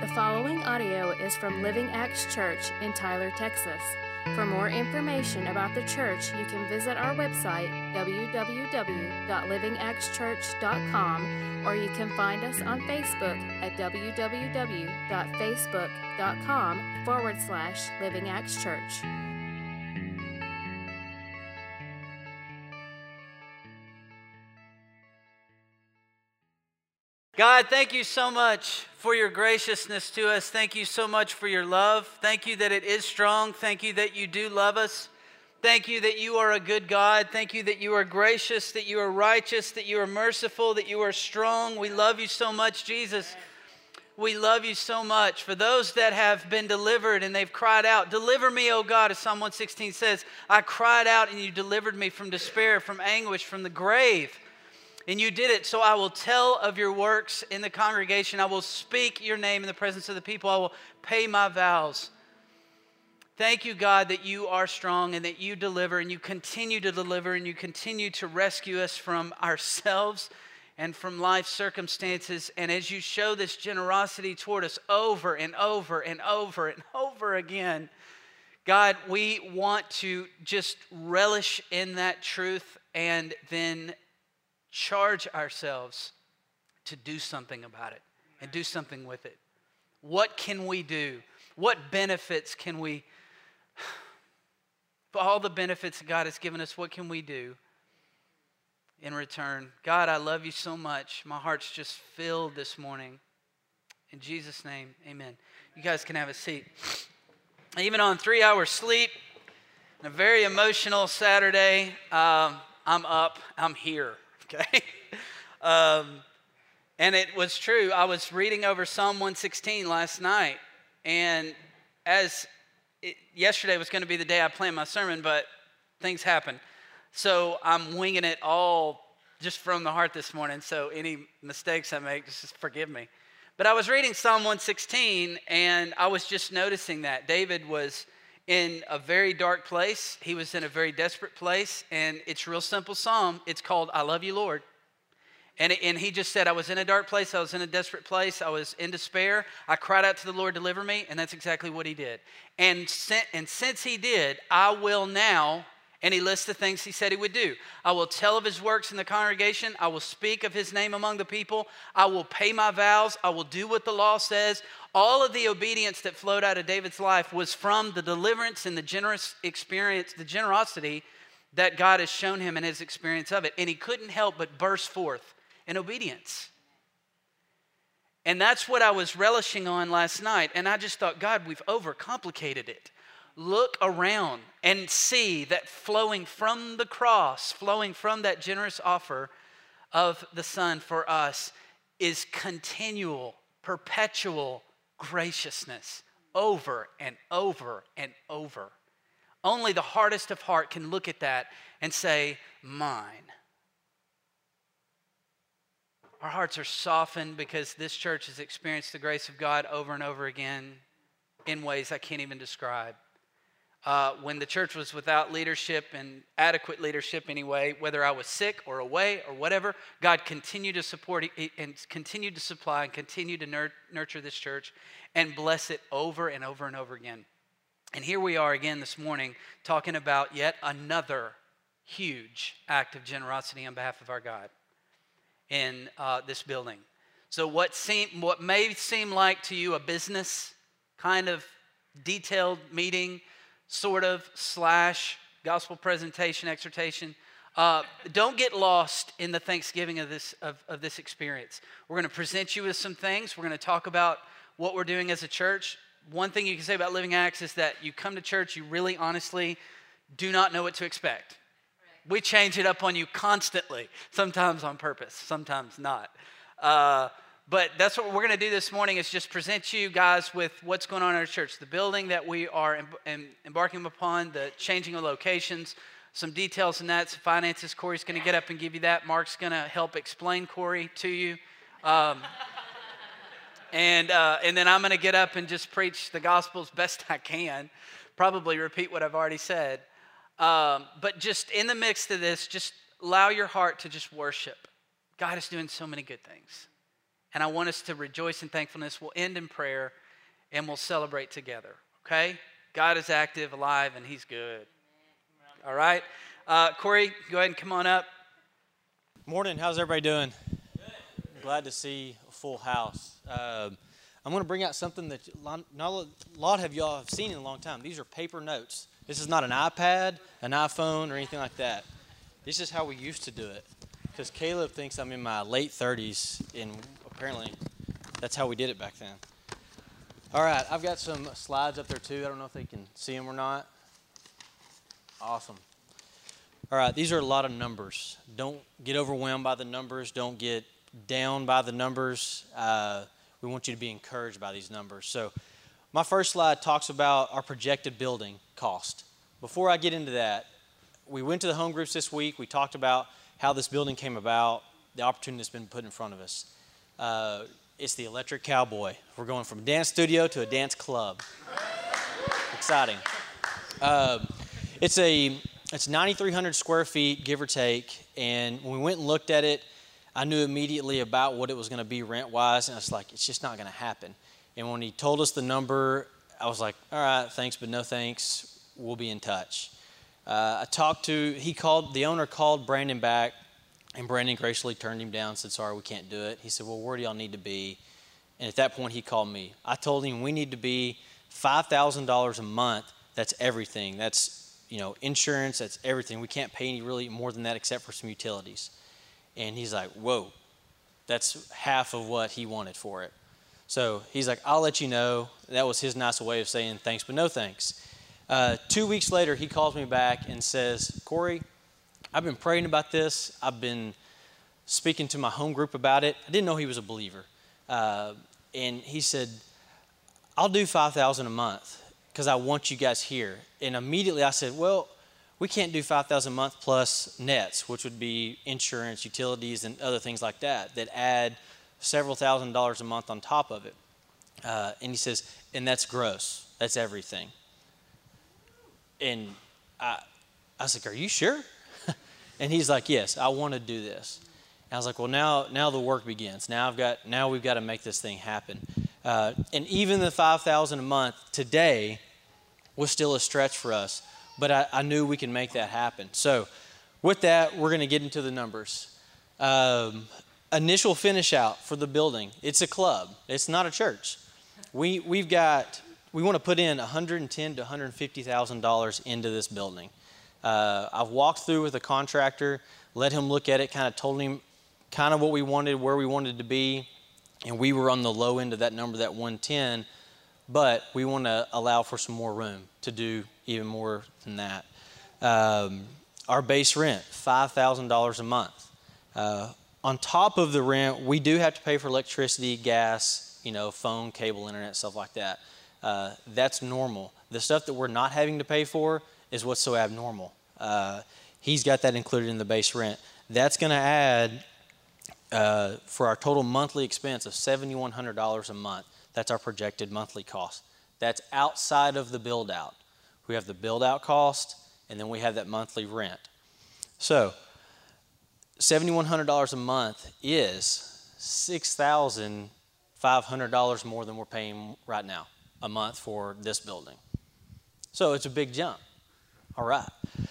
The following audio is from Living Acts Church in Tyler, Texas. For more information about the church, you can visit our website, www.livingactschurch.com, or you can find us on Facebook at www.facebook.com/Living Acts Church. God, thank you so much for your graciousness to us. Thank you so much for your love. Thank you that it is strong. Thank you that you do love us. Thank you that you are a good God. Thank you that you are gracious, that you are righteous, that you are merciful, that you are strong. We love you so much, Jesus. We love you so much. For those that have been delivered and they've cried out, deliver me, O God, as Psalm 116 says, I cried out and you delivered me from despair, from anguish, from the grave. And you did it, so I will tell of your works in the congregation. I will speak your name in the presence of the people. I will pay my vows. Thank you, God, that you are strong and that you deliver and you continue to deliver and you continue to rescue us from ourselves and from life circumstances. And as you show this generosity toward us over and over and over and over again, God, we want to just relish in that truth and then charge ourselves to do something about it and do something with it. What can we do? What benefits can we, for all the benefits that God has given us, what can we do in return? God, I love you so much. My heart's just filled this morning. In Jesus' name, amen. You guys can have a seat. Even on 3 hours sleep, and a very emotional Saturday, I'm up, I'm here. Okay, and it was true. I was reading over Psalm 116 last night, and yesterday was going to be the day I planned my sermon, but things happened. So I'm winging it all just from the heart this morning, so any mistakes I make, just forgive me. But I was reading Psalm 116, and I was just noticing that David was in a very dark place. He was in a very desperate place, and it's a real simple psalm. It's called, I Love You, Lord. And he just said, I was in a dark place. I was in a desperate place. I was in despair. I cried out to the Lord, deliver me, and that's exactly what he did. And since he did, I will now, and he lists the things he said he would do. I will tell of his works in the congregation. I will speak of his name among the people. I will pay my vows. I will do what the law says. All of the obedience that flowed out of David's life was from the deliverance and the generous experience, the generosity that God has shown him in his experience of it. And he couldn't help but burst forth in obedience. And that's what I was relishing on last night. And I just thought, God, we've overcomplicated it. Look around and see that flowing from the cross, flowing from that generous offer of the Son for us is continual, perpetual graciousness over and over and over. Only the hardest of heart can look at that and say, mine. Our hearts are softened because this church has experienced the grace of God over and over again in ways I can't even describe. When the church was without leadership and adequate leadership anyway, whether I was sick or away or whatever, God continued to support and continued to supply and continue to nurture this church and bless it over and over and over again. And here we are again this morning talking about yet another huge act of generosity on behalf of our God in this building. So what may seem like to you a business kind of detailed meeting, sort of / gospel presentation, exhortation. Don't get lost in the thanksgiving of this experience. We're going to present you with some things. We're going to talk about what we're doing as a church. One thing you can say about Living Acts is that you come to church, you really honestly do not know what to expect. Right. We change it up on you constantly, sometimes on purpose, sometimes not. But that's what we're going to do this morning is just present you guys with what's going on in our church. The building that we are embarking upon, the changing of locations, some details in that, some finances. Corey's going to get up and give you that. Mark's going to help explain Corey to you. And then I'm going to get up and just preach the gospel as best I can. Probably repeat what I've already said. But just in the midst of this, just allow your heart to just worship. God is doing so many good things. and I want us to rejoice in thankfulness. We'll end in prayer, and we'll celebrate together, okay? God is active, alive, and he's good. All right? Corey, go ahead and come on up. Morning. How's everybody doing? Good. Glad to see a full house. I'm going to bring out something that not a lot of y'all have seen in a long time. These are paper notes. This is not an iPad, an iPhone, or anything like that. This is how we used to do it. Because Caleb thinks I'm in my late 30s, and apparently that's how we did it back then. All right, I've got some slides up there too. I don't know if they can see them or not. Awesome. All right, these are a lot of numbers. Don't get overwhelmed by the numbers. Don't get down by the numbers. We want you to be encouraged by these numbers. So my first slide talks about our projected building cost. Before I get into that, we went to the home groups this week. We talked about how this building came about, the opportunity that's been put in front of us. It's the Electric Cowboy. We're going from a dance studio to a dance club. Exciting. It's 9,300 square feet, give or take, and when we went and looked at it, I knew immediately about what it was going to be rent-wise, and I was like, it's just not going to happen. And when he told us the number, I was like, all right, thanks, but no thanks. We'll be in touch. The owner called Brandon back, and Brandon graciously turned him down and said, sorry, we can't do it. He said, well, where do y'all need to be? And at that point, he called me. I told him we need to be $5,000 a month. That's everything. That's insurance, that's everything. We can't pay any really more than that except for some utilities. And he's like, whoa, that's half of what he wanted for it. So he's like, I'll let you know. That was his nice way of saying thanks, but no thanks. 2 weeks later, he calls me back and says, Corey, I've been praying about this. I've been speaking to my home group about it. I didn't know he was a believer. And he said, I'll do $5,000 a month because I want you guys here. And immediately I said, well, we can't do $5,000 a month plus nets, which would be insurance, utilities, and other things like that add several $1,000s a month on top of it. And he says, and that's gross. That's everything. And I was like, are you sure? And he's like, yes, I want to do this. And I was like, well, now the work begins. Now we've got to make this thing happen. And even the $5,000 a month today was still a stretch for us, but I knew we can make that happen. So with that, we're going to get into the numbers. Initial finish out for the building. It's a club. It's not a church. We want to put in $110,000 to $150,000 into this building. I've walked through with a contractor, let him look at it, kind of told him kind of what we wanted, where we wanted to be, and we were on the low end of that number, that 110, but we want to allow for some more room to do even more than that. Our base rent, $5,000 a month. On top of the rent, we do have to pay for electricity, gas, phone, cable, internet, stuff like that. That's normal. The stuff that we're not having to pay for is what's so abnormal. He's got that included in the base rent. That's going to add, for our total monthly expense of $7,100 a month. That's our projected monthly cost. That's outside of the build out. We have the build out cost, and then we have that monthly rent. So $7,100 a month is $6,500 more than we're paying right now a month for this building. So it's a big jump. All right.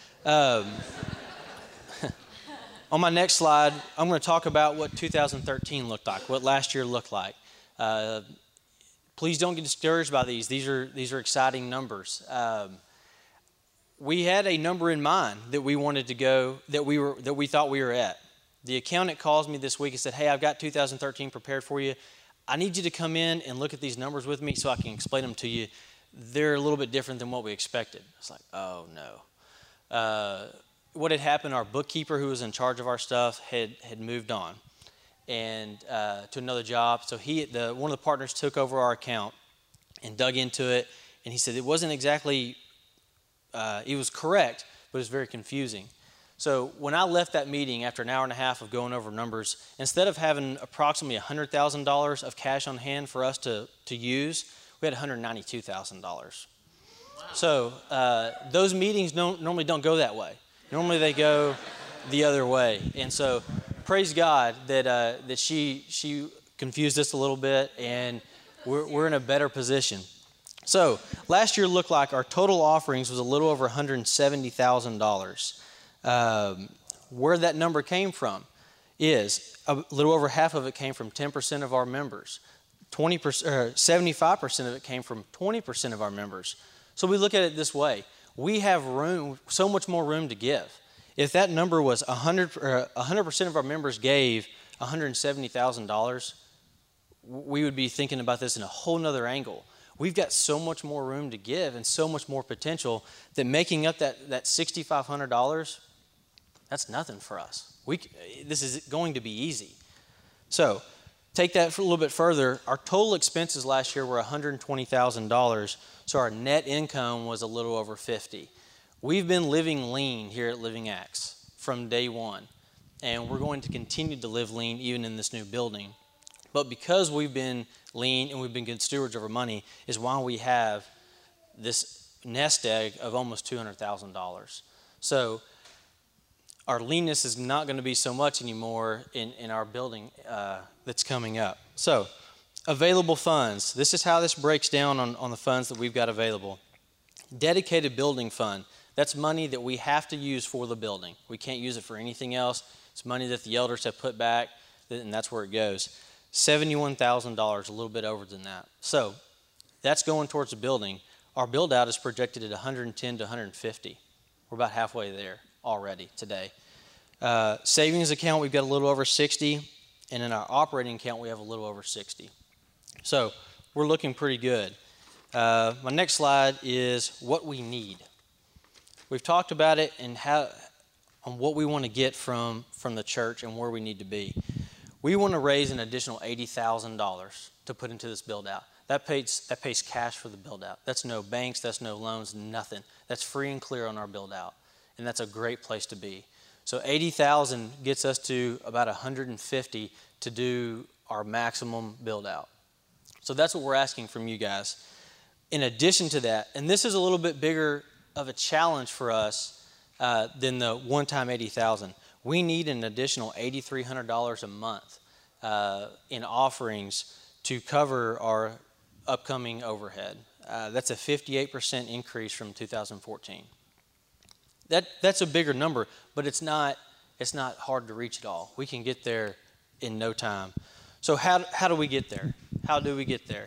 On my next slide, I'm going to talk about what 2013 looked like, what last year looked like. Please don't get discouraged by these. These are exciting numbers. We had a number in mind that we wanted to go, that we thought we were at. The accountant calls me this week and said, hey, I've got 2013 prepared for you. I need you to come in and look at these numbers with me so I can explain them to you. They're a little bit different than what we expected. It's like, oh no. What had happened, our bookkeeper who was in charge of our stuff had moved on and to another job. So one of the partners took over our account and dug into it. And he said it wasn't exactly, it was correct, but it was very confusing. So when I left that meeting after an hour and a half of going over numbers, instead of having approximately $100,000 of cash on hand for us to use, we had $192,000. Wow. So those meetings normally don't go that way. Normally they go the other way. And so praise God that she confused us a little bit, and we're in a better position. So last year looked like our total offerings was a little over $170,000. Where that number came from is a little over half of it came from 10% of our members. 75% of it came from 20% of our members. So we look at it this way. We have room, so much more room to give. If that number was 100% of our members gave $170,000, we would be thinking about this in a whole nother angle. We've got so much more room to give and so much more potential that making up that $6,500, that's nothing for us. This is going to be easy. So take that for a little bit further. Our total expenses last year were $120,000, so our net income was a little over $50,000. We've been living lean here at Living Acts from day one, and we're going to continue to live lean even in this new building. But because we've been lean and we've been good stewards of our money is why we have this nest egg of almost $200,000. So our leanness is not going to be so much anymore in our building that's coming up. So available funds. This is how this breaks down on the funds that we've got available. Dedicated building fund. That's money that we have to use for the building. We can't use it for anything else. It's money that the elders have put back, and that's where it goes. $71,000, a little bit over than that. So that's going towards the building. Our build out is projected at 110 to 150. We're about halfway there already today. Savings account, we've got a little over 60, and in our operating account, we have a little over 60. So we're looking pretty good. My next slide is what we need. We've talked about it and on what we want to get from the church and where we need to be. We want to raise an additional $80,000 to put into this build out. That pays cash for the build out. That's no banks, that's no loans, nothing. That's free and clear on our build out. And that's a great place to be. So $80,000 gets us to about $150,000 to do our maximum build out. So that's what we're asking from you guys. In addition to that, and this is a little bit bigger of a challenge for us than the one-time $80,000. We need an additional $8,300 a month in offerings to cover our upcoming overhead. That's a 58% increase from 2014. That's a bigger number, but it's not hard to reach at all. We can get there in no time. So how do we get there? How do we get there?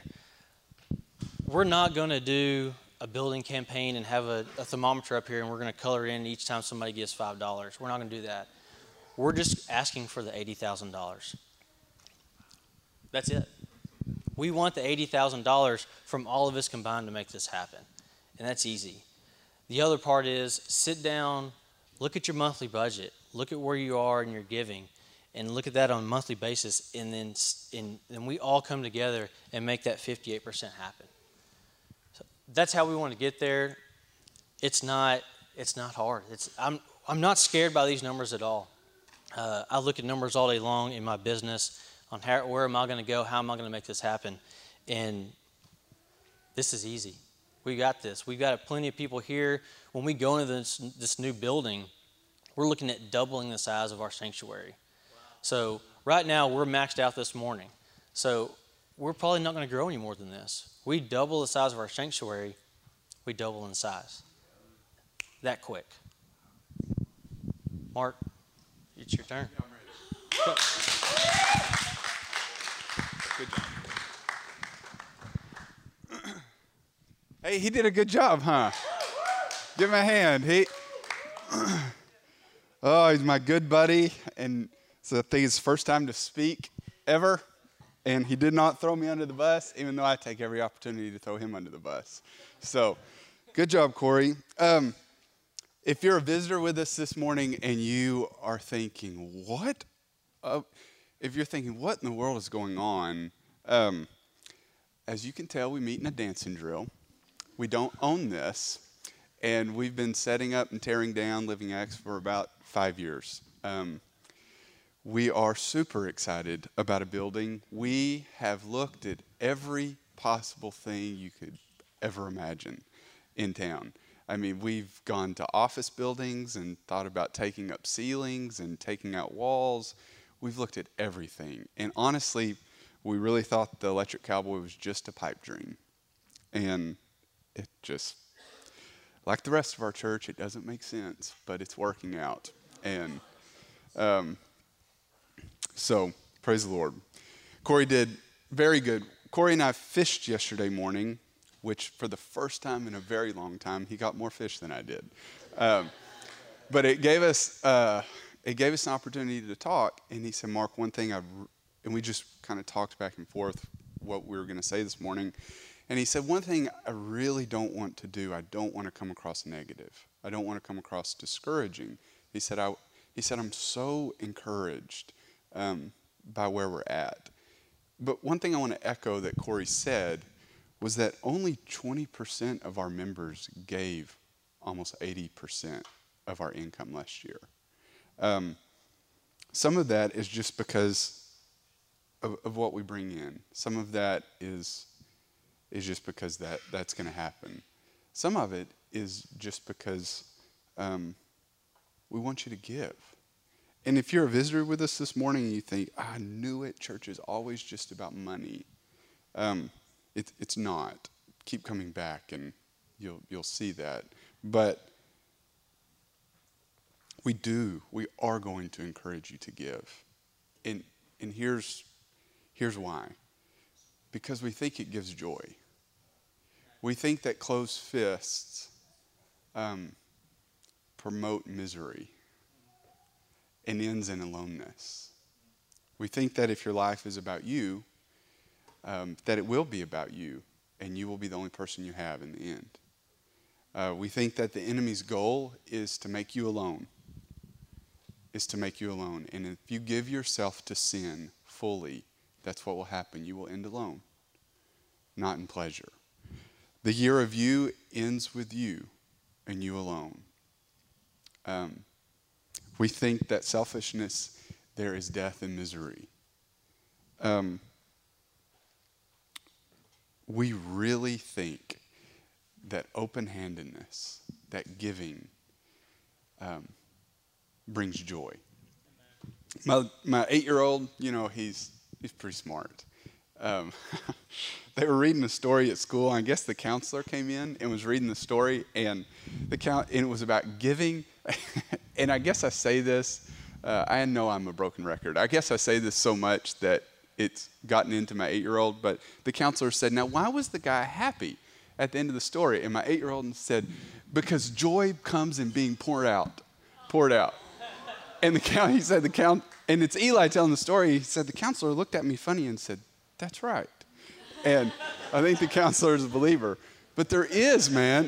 We're not going to do a building campaign and have a thermometer up here and we're going to color in each time somebody gives $5. We're not going to do that. We're just asking for the $80,000. That's it. We want the $80,000 from all of us combined to make this happen. And that's easy. The other part is sit down, look at your monthly budget, look at where you are in your giving, and look at that on a monthly basis, and then we all come together and make that 58% happen. So that's how we want to get there. It's not hard. I'm not scared by these numbers at all. I look at numbers all day long in my business on where am I going to go, how am I going to make this happen, and this is easy. We got this. We've got plenty of people here. When we go into this new building, we're looking at doubling the size of our sanctuary. Wow. So right now we're maxed out this morning. So we're probably not going to grow any more than this. We double the size of our sanctuary, we double in size. That quick. Mark, it's your turn. Yeah, I'm ready. Good job. Hey, he did a good job, huh? Give him a hand. He's my good buddy, and so I think it's his first time to speak ever, and he did not throw me under the bus, even though I take every opportunity to throw him under the bus. So, good job, Corey. If you're a visitor with us this morning and you are thinking, what? If you're thinking, what in the world is going on? As you can tell, we meet in a dancing drill. We don't own this, and we've been setting up and tearing down Living Acts for about 5 years. We are super excited about a building. We have looked at every possible thing you could ever imagine in town. I mean, we've gone to office buildings and thought about taking up ceilings and taking out walls. We've looked at everything. And honestly, we really thought the Electric Cowboy was just a pipe dream. And it just, like the rest of our church, it doesn't make sense, but it's working out. And so, praise the Lord. Corey did very good. Corey and I fished yesterday morning, which for the first time in a very long time, he got more fish than I did. But it gave us an opportunity to talk. And he said, Mark, one thing and we just kind of talked back and forth what we were going to say this morning. And he said, one thing I really don't want to do, I don't want to come across negative. I don't want to come across discouraging. He said, I'm so encouraged by where we're at. But one thing I want to echo that Corey said was that only 20% of our members gave almost 80% of our income last year. Some of that is just because of what we bring in. Some of that is just because that's going to happen. Some of it is just because we want you to give. And if you're a visitor with us this morning and you think, I knew it, church is always just about money. It's not. Keep coming back and you'll see that. But we are going to encourage you to give. And here's why. Because we think it gives joy. We think that closed fists promote misery and ends in aloneness. We think that if your life is about you, that it will be about you, and you will be the only person you have in the end. We think that the enemy's goal is to make you alone. And if you give yourself to sin fully, that's what will happen. You will end alone, not in pleasure. The year of you ends with you and you alone. We think that selfishness, there is death and misery. We really think that open-handedness, that giving, brings joy. My 8-year-old, he's pretty smart. They were reading a story at school, and I guess the counselor came in and was reading the story, and it was about giving. And I guess I say this, I know I'm a broken record. I guess I say this so much that it's gotten into my 8-year-old, but the counselor said, now why was the guy happy at the end of the story? And my 8-year-old said, because joy comes in being poured out. And and it's Eli telling the story. He said, the counselor looked at me funny and said, that's right. And I think the counselor is a believer. But there is, man.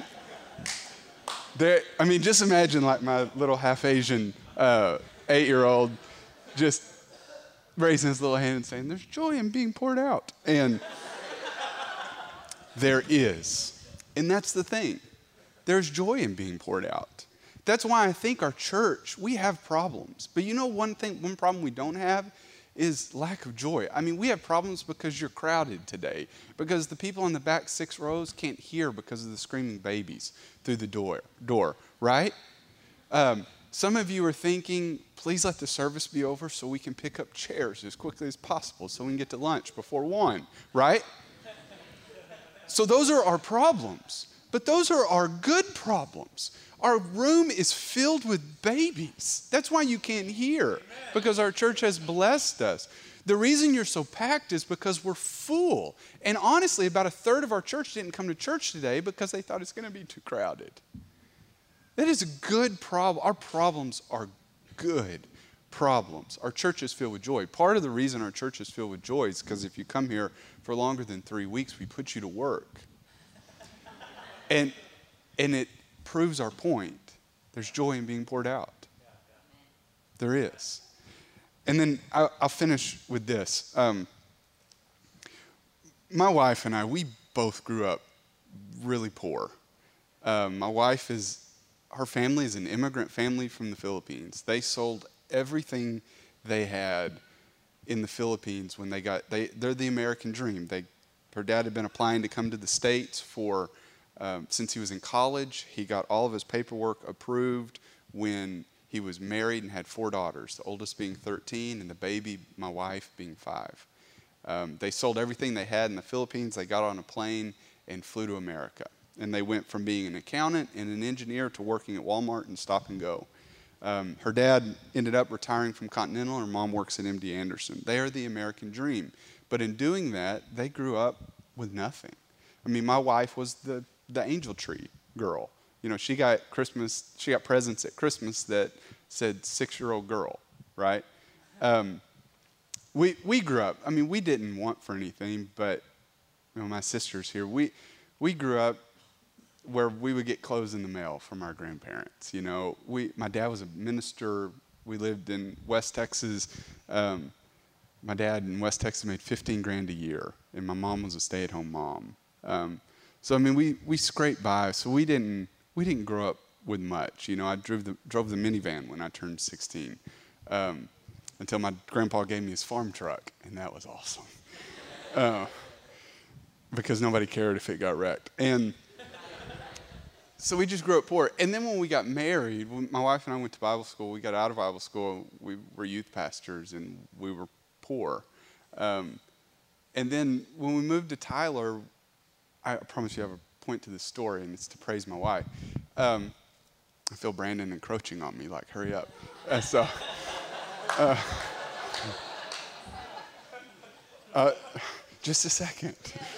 Just imagine like my little half-Asian 8-year-old just raising his little hand and saying, there's joy in being poured out. And there is. And that's the thing. There's joy in being poured out. That's why I think our church, we have problems. But one problem we don't have is lack of joy. We have problems because you're crowded today. Because the people in the back 6 rows can't hear because of the screaming babies through the door, right? Some of you are thinking, please let the service be over so we can pick up chairs as quickly as possible so we can get to lunch before 1, right? So those are our problems. But those are our good problems. Our room is filled with babies. That's why you can't hear, because our church has blessed us. The reason you're so packed is because we're full. And honestly, about a third of our church didn't come to church today because they thought it's going to be too crowded. That is a good problem. Our problems are good problems. Our church is filled with joy. Part of the reason our church is filled with joy is because if you come here for longer than 3 weeks, we put you to work. And it proves our point. There's joy in being poured out. There is. And then I'll finish with this. My wife and I, we both grew up really poor. My wife her family is an immigrant family from the Philippines. They sold everything they had in the Philippines when they're the American dream. Her dad had been applying to come to the States since he was in college. He got all of his paperwork approved when he was married and had 4 daughters, the oldest being 13 and the baby, my wife, being 5. They sold everything they had in the Philippines. They got on a plane and flew to America. And they went from being an accountant and an engineer to working at Walmart and Stop and Go. Her dad ended up retiring from Continental. Her mom works at MD Anderson. They are the American dream. But in doing that, they grew up with nothing. I mean, my wife was the angel tree girl. You know, she got presents at Christmas that said 6-year-old girl, right? We grew up, I mean, we didn't want for anything, but you know, my sister's here. We grew up where we would get clothes in the mail from our grandparents. You know, my dad was a minister. We lived in West Texas. My dad in West Texas made $15,000 a year, and my mom was a stay-at-home mom. So I mean, we scraped by. So we didn't grow up with much. You know, I drove the minivan when I turned 16, until my grandpa gave me his farm truck, and that was awesome. Because nobody cared if it got wrecked. And so we just grew up poor. And then when we got married, when my wife and I went to Bible school, we got out of Bible school, we were youth pastors, and we were poor. And then when we moved to Tyler, I promise you I have a point to this story, and it's to praise my wife. I feel Brandon encroaching on me, like, hurry up. Just a second.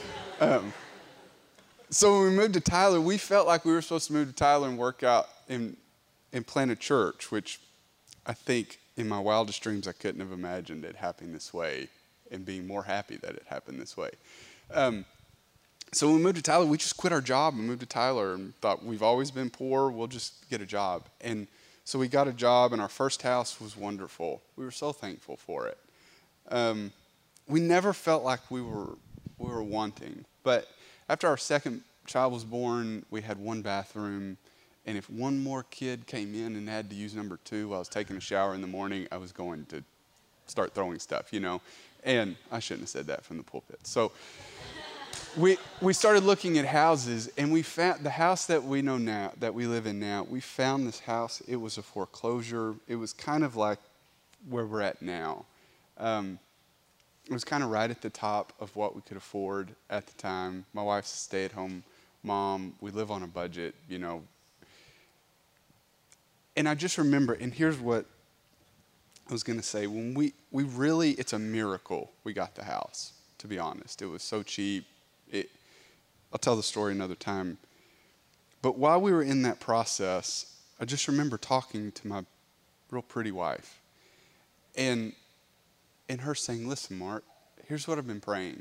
So when we moved to Tyler, we felt like we were supposed to move to Tyler and work out and plant a church, which I think in my wildest dreams I couldn't have imagined it happening this way and being more happy that it happened this way. So when we moved to Tyler, we just quit our job and moved to Tyler and thought, we've always been poor, we'll just get a job. And so we got a job, and our first house was wonderful. We were so thankful for it. We never felt like we were wanting. But after our second child was born, we had one bathroom. And if one more kid came in and had to use number 2 while I was taking a shower in the morning, I was going to start throwing stuff, you know. And I shouldn't have said that from the pulpit. So we started looking at houses, and we found the house that we know now, that we live in now. We found this house. It was a foreclosure. It was kind of like where we're at now. It was kind of right at the top of what we could afford at the time. My wife's a stay-at-home mom. We live on a budget, you know. And I just remember, and here's what I was going to say. When we really, it's a miracle we got the house, to be honest. It was so cheap. I'll tell the story another time. But while we were in that process, I just remember talking to my real pretty wife. And her saying, listen, Mark, here's what I've been praying.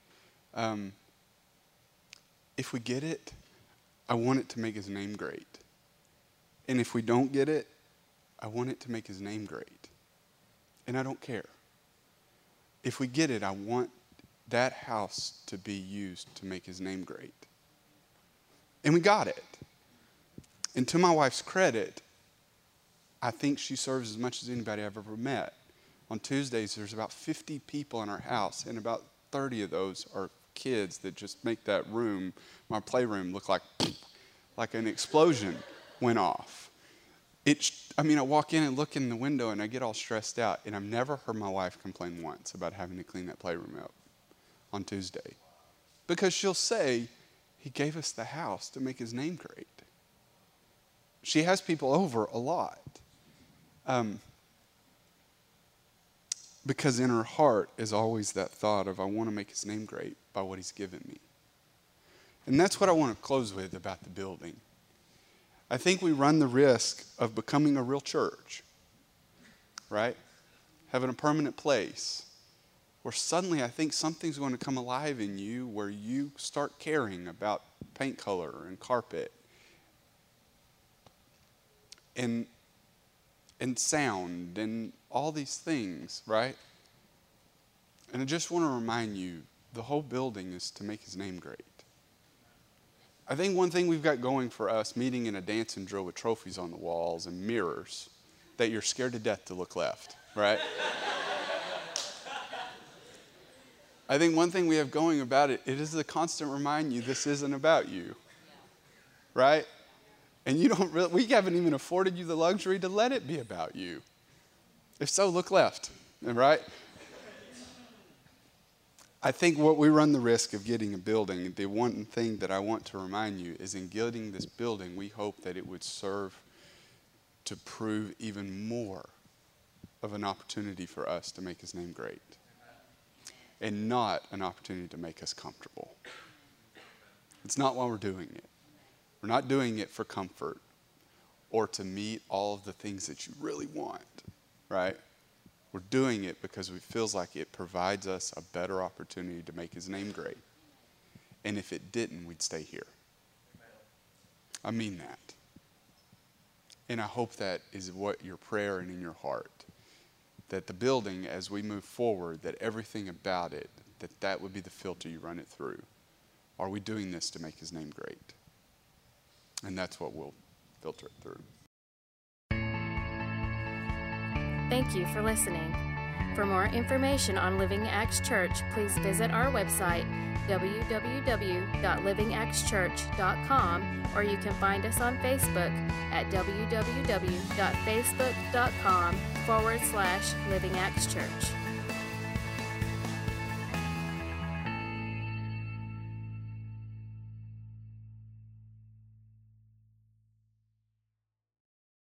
If we get it, I want it to make his name great. And if we don't get it, I want it to make his name great. And I don't care. If we get it, I want that house to be used to make his name great. And we got it. And to my wife's credit, I think she serves as much as anybody I've ever met. On Tuesdays, there's about 50 people in our house, and about 30 of those are kids that just make that room, my playroom, look like an explosion went off. I walk in and look in the window, and I get all stressed out, and I've never heard my wife complain once about having to clean that playroom up on Tuesday. Because she'll say, he gave us the house to make his name great. She has people over a lot. Because in her heart is always that thought of, I want to make his name great by what he's given me. And that's what I want to close with about the building. I think we run the risk of becoming a real church, right? Having a permanent place, where suddenly I think something's going to come alive in you where you start caring about paint color and carpet and sound and all these things, right? And I just want to remind you, the whole building is to make his name great. I think one thing we've got going for us, meeting in a dancing drill with trophies on the walls and mirrors, that you're scared to death to look left, right? I think one thing we have going about it is the constant remind you this isn't about you, right? And we haven't even afforded you the luxury to let it be about you. If so, look left, right? I think what we run the risk of getting a building, the one thing that I want to remind you is in getting this building, we hope that it would serve to prove even more of an opportunity for us to make his name great. And not an opportunity to make us comfortable. It's not why we're doing it. We're not doing it for comfort or to meet all of the things that you really want, right? We're doing it because it feels like it provides us a better opportunity to make his name great. And if it didn't, we'd stay here. I mean that. And I hope that is what your prayer and in your heart. That the building, as we move forward, that everything about it, that would be the filter you run it through. Are we doing this to make his name great? And that's what we'll filter it through. Thank you for listening. For more information on Living Acts Church, please visit our website, www.livingactschurch.com, or you can find us on Facebook at www.facebook.com/Living Acts Church.